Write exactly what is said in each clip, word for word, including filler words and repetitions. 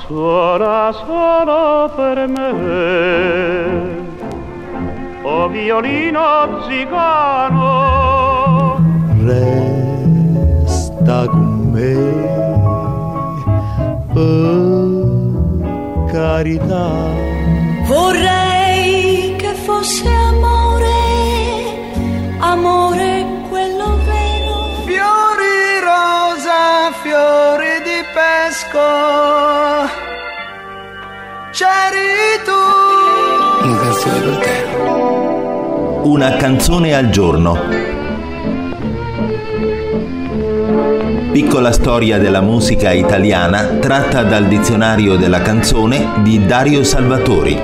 suona solo per me, o violino zigano, resta con me, per carità. Vorrei che fosse amore, amore quello vero. Fiori rosa, fiori di pesco, c'eri tu. Una canzone per te. Una canzone al giorno. Piccola storia della musica italiana tratta dal dizionario della canzone di Dario Salvatori.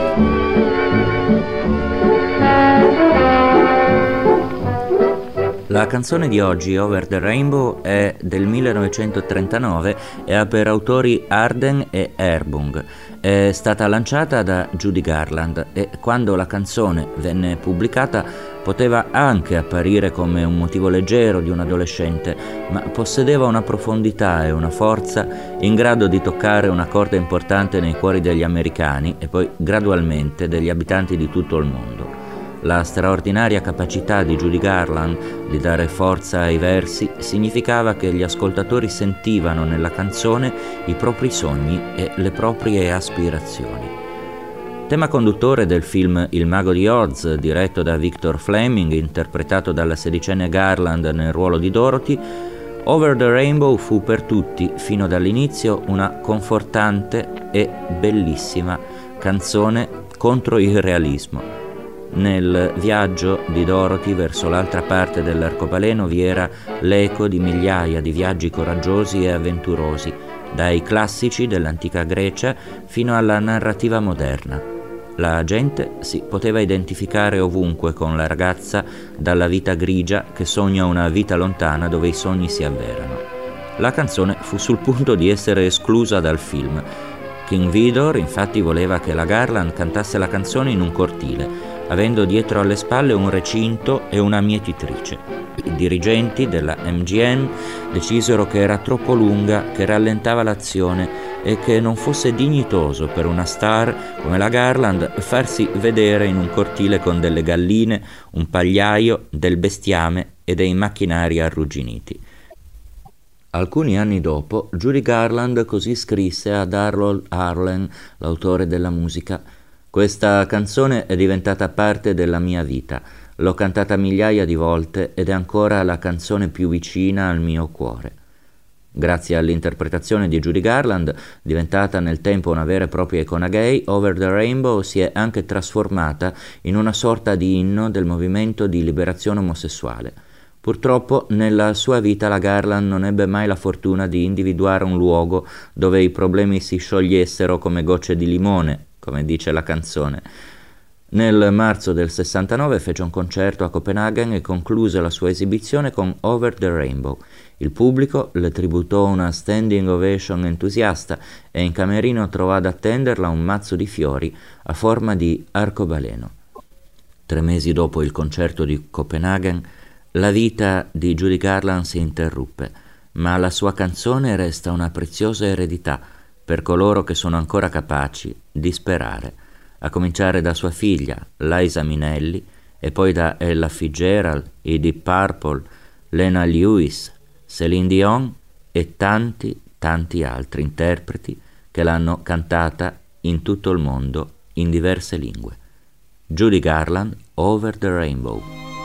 La canzone di oggi, Over the Rainbow, è del millenovecentotrentanove e ha per autori Arden e Airbung. È stata lanciata da Judy Garland e quando la canzone venne pubblicata poteva anche apparire come un motivo leggero di un adolescente, ma possedeva una profondità e una forza in grado di toccare una corda importante nei cuori degli americani e poi gradualmente degli abitanti di tutto il mondo. La straordinaria capacità di Judy Garland di dare forza ai versi significava che gli ascoltatori sentivano nella canzone i propri sogni e le proprie aspirazioni. Tema conduttore del film Il Mago di Oz, diretto da Victor Fleming, interpretato dalla sedicenne Garland nel ruolo di Dorothy, Over the Rainbow fu per tutti, fino dall'inizio, una confortante e bellissima canzone contro il realismo. Nel viaggio di Dorothy verso l'altra parte dell'arcobaleno vi era l'eco di migliaia di viaggi coraggiosi e avventurosi, dai classici dell'antica Grecia fino alla narrativa moderna. La gente si poteva identificare ovunque con la ragazza dalla vita grigia che sogna una vita lontana dove i sogni si avverano. La canzone fu sul punto di essere esclusa dal film. King Vidor infatti voleva che la Garland cantasse la canzone in un cortile, avendo dietro alle spalle un recinto e una mietitrice. I dirigenti della M G M decisero che era troppo lunga, che rallentava l'azione e che non fosse dignitoso per una star come la Garland farsi vedere in un cortile con delle galline, un pagliaio, del bestiame e dei macchinari arrugginiti. Alcuni anni dopo, Judy Garland così scrisse ad Harold Arlen, l'autore della musica: «Questa canzone è diventata parte della mia vita. L'ho cantata migliaia di volte ed è ancora la canzone più vicina al mio cuore». Grazie all'interpretazione di Judy Garland, diventata nel tempo una vera e propria icona gay, Over the Rainbow si è anche trasformata in una sorta di inno del movimento di liberazione omosessuale. Purtroppo nella sua vita la Garland non ebbe mai la fortuna di individuare un luogo dove i problemi si sciogliessero come gocce di limone, come dice la canzone. Nel marzo del sessantanove fece un concerto a Copenaghen e concluse la sua esibizione con Over the Rainbow. Il pubblico le tributò una standing ovation entusiasta e in camerino trovò ad attenderla un mazzo di fiori a forma di arcobaleno. Tre mesi dopo il concerto di Copenaghen, la vita di Judy Garland si interruppe, ma la sua canzone resta una preziosa eredità per coloro che sono ancora capaci di sperare, a cominciare da sua figlia, Liza Minnelli, e poi da Ella Fitzgerald, i Deep Purple, Lena Lewis, Céline Dion e tanti, tanti altri interpreti che l'hanno cantata in tutto il mondo in diverse lingue. Judy Garland, Over the Rainbow.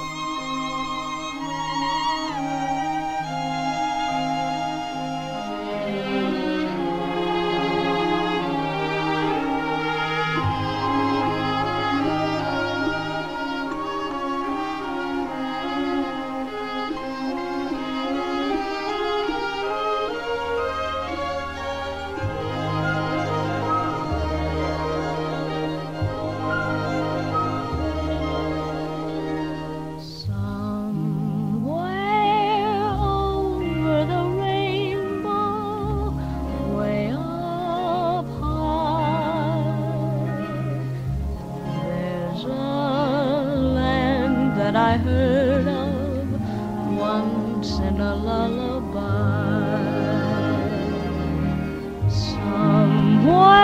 I heard of once in a lullaby. Somewhere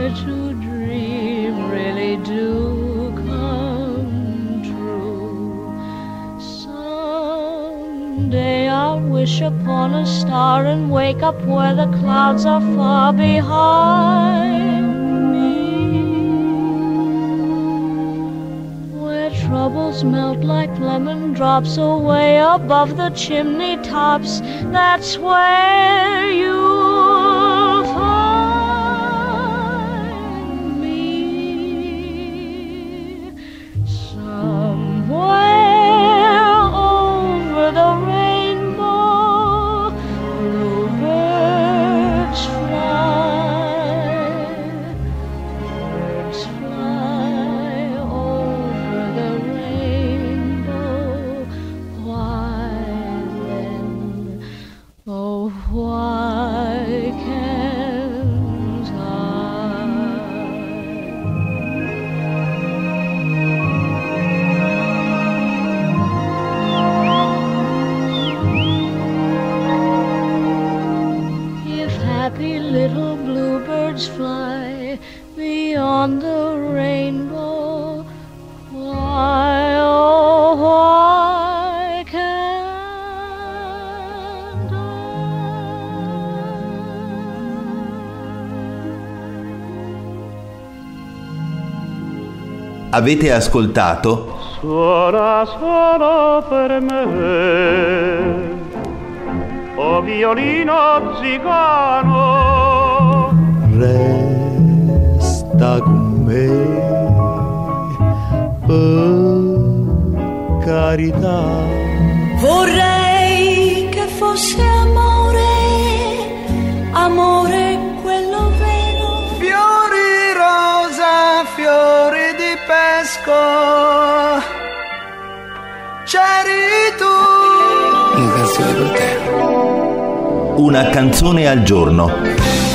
dare to dream really do come true. Someday I'll wish upon a star and wake up where the clouds are far behind me, where troubles melt like lemon drops away above the chimney tops. That's where you'll find me, somewhere over the rainbow. Bluebirds fly, birds fly over the rainbow. Why then, oh why can't I? If happy little bluebirds fly beyond the rainbow, why, oh why can't I? Avete ascoltato Suona solo per me, o violino zigano. Resta con me, per carità. Vorrei che fosse amore, amore quello vero. Fiori rosa, fiori di pesco, c'eri tu. Una canzone per te. Una canzone al giorno.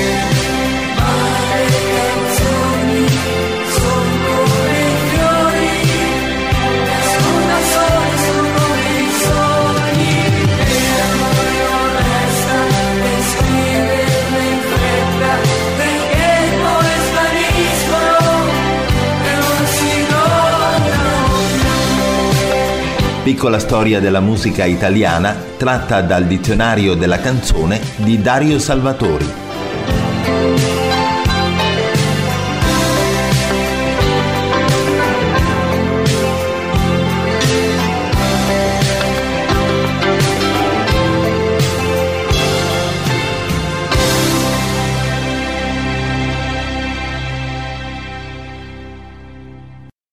Piccola storia della musica italiana tratta dal dizionario della canzone di Dario Salvatori.